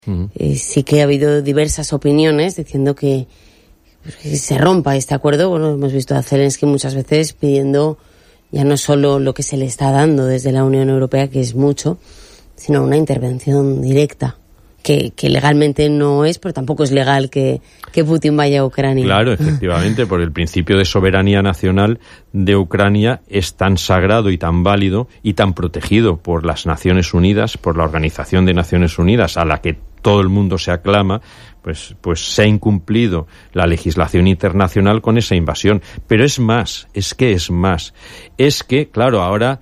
Sí que ha habido diversas opiniones diciendo que se rompa este acuerdo. Bueno, hemos visto a Zelensky muchas veces pidiendo ya no solo lo que se le está dando desde la Unión Europea, que es mucho, sino una intervención directa, que legalmente no es, pero tampoco es legal que Putin vaya a Ucrania. Claro, efectivamente, por el principio de soberanía nacional de Ucrania es tan sagrado y tan válido y tan protegido por las Naciones Unidas, por la Organización de Naciones Unidas, a la que todo el mundo se aclama, pues se ha incumplido la legislación internacional con esa invasión. Pero es que, claro, ahora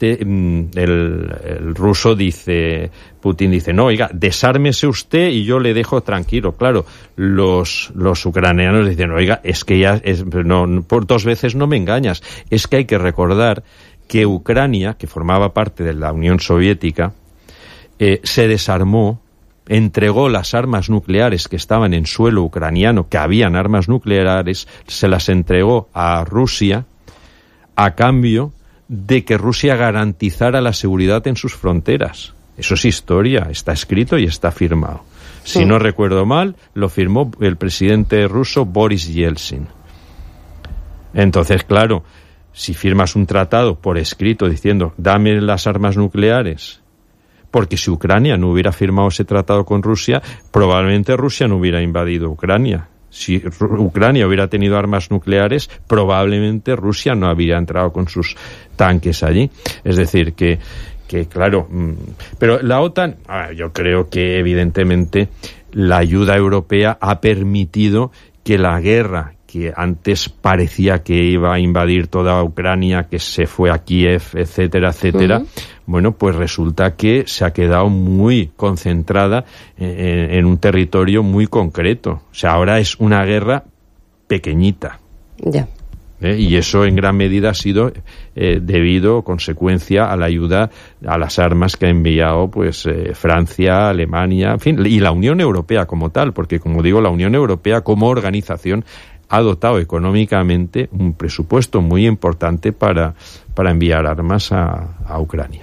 el ruso dice, Putin dice, no, oiga, desármese usted y yo le dejo tranquilo. Claro, los ucranianos dicen, oiga, es que ya, no, por 2 veces no me engañas. Es que hay que recordar que Ucrania, que formaba parte de la Unión Soviética, se desarmó, entregó las armas nucleares que estaban en suelo ucraniano, que habían armas nucleares, se las entregó a Rusia a cambio de que Rusia garantizara la seguridad en sus fronteras. Eso es historia, está escrito y está firmado. Si no recuerdo mal, lo firmó el presidente ruso Boris Yeltsin. Entonces, claro, si firmas un tratado por escrito diciendo, dame las armas nucleares, porque si Ucrania no hubiera firmado ese tratado con Rusia, probablemente Rusia no hubiera invadido Ucrania. Si Ucrania hubiera tenido armas nucleares, probablemente Rusia no habría entrado con sus tanques allí. Es decir, que claro, pero la OTAN, yo creo que evidentemente la ayuda europea ha permitido que la guerra que antes parecía que iba a invadir toda Ucrania, que se fue a Kiev, etcétera, etcétera, bueno, pues resulta que se ha quedado muy concentrada en un territorio muy concreto. O sea, ahora es una guerra pequeñita. Ya. Y eso en gran medida ha sido debido, consecuencia a la ayuda, a las armas que ha enviado pues Francia, Alemania, en fin, y la Unión Europea como tal, porque como digo, la Unión Europea como organización ha dotado económicamente un presupuesto muy importante para enviar armas a Ucrania.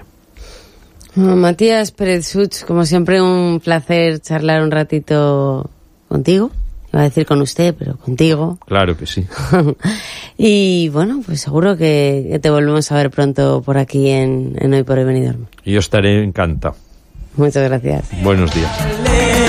Matías Pérez-Such, como siempre un placer charlar un ratito contigo. Iba a decir con usted, pero contigo. Claro que sí. Y bueno, pues seguro que te volvemos a ver pronto por aquí en Hoy por Hoy Benidorm. Yo estaré encantado. Muchas gracias. Buenos días.